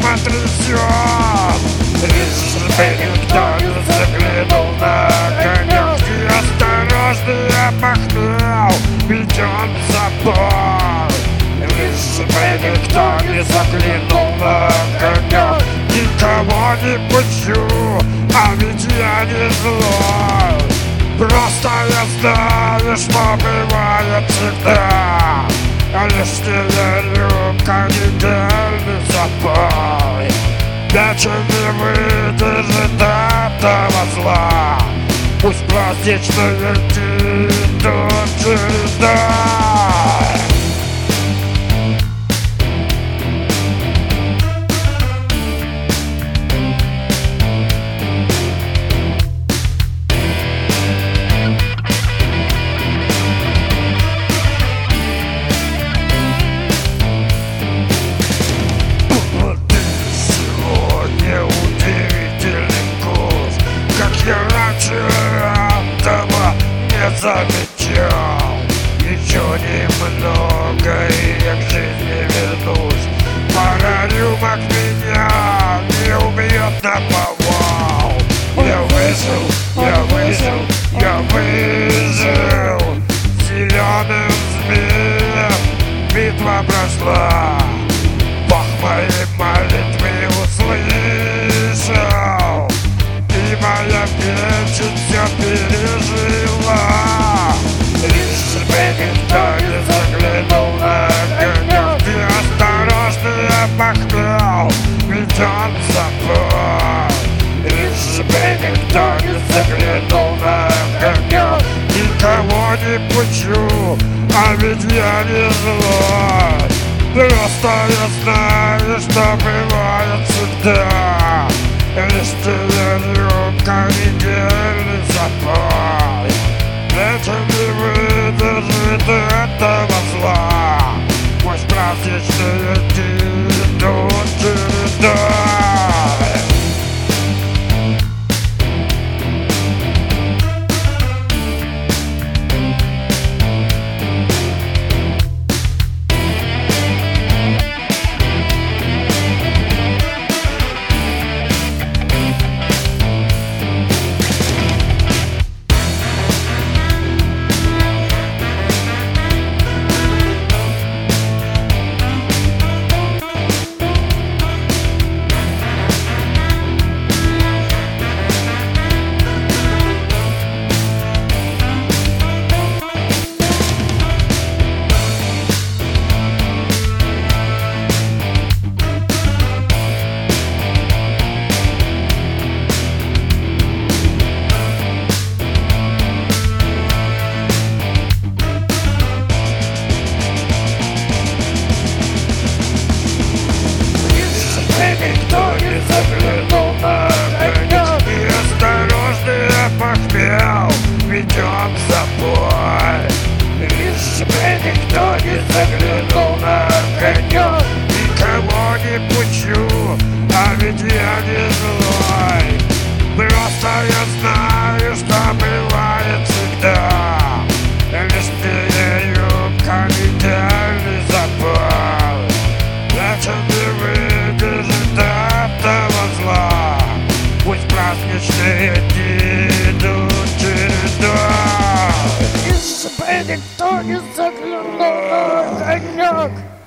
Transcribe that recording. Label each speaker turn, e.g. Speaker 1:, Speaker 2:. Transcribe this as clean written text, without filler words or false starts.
Speaker 1: потрясен. Лишь бы никто не заглянул на огонек, и осторожно я похмел, ведем забор. Лишь бы никто не заглянул на огонек, никого не пущу, а ведь я не злой. Просто я знаю, что бывает всегда, лишь не верю в недельный запой. Вечер не выдержит этого зла, пусть праздничные дни идут чередой. Я раньше этого не замечал. Еще немного, и я к жизни вернусь. Пара рюмок меня не убьет наповал. Я выжил, я выжил, я выжил. Зеленым змеем битва прошла. Бог моей молитвы услышал, и моя печень все пережила. Лишь бы никто не заглянул на огонек, и осторожно я похмел, ведем забор. Лишь бы никто не заглянул на огонек, никого не пущу, а ведь я не злой. Просто я знаю, что бывает всегда, лишь ты рюмка недельный запой. Вечер не выдержит этого зла, пусть праздничные дни идут чередой. Никто не заглянул на огонек, и осторожно я похмел, ведем забой. Лишь бы никто не заглянул на огонек, никого не пущу, а ведь я не злой. Просто я знаю, что бывает всегда, лишь ты рюмка недельный запой. Вечер не выдержит этого зла, пусть праздничные дни идут чередой.
Speaker 2: Лишь бы никто не заглянул на огонек.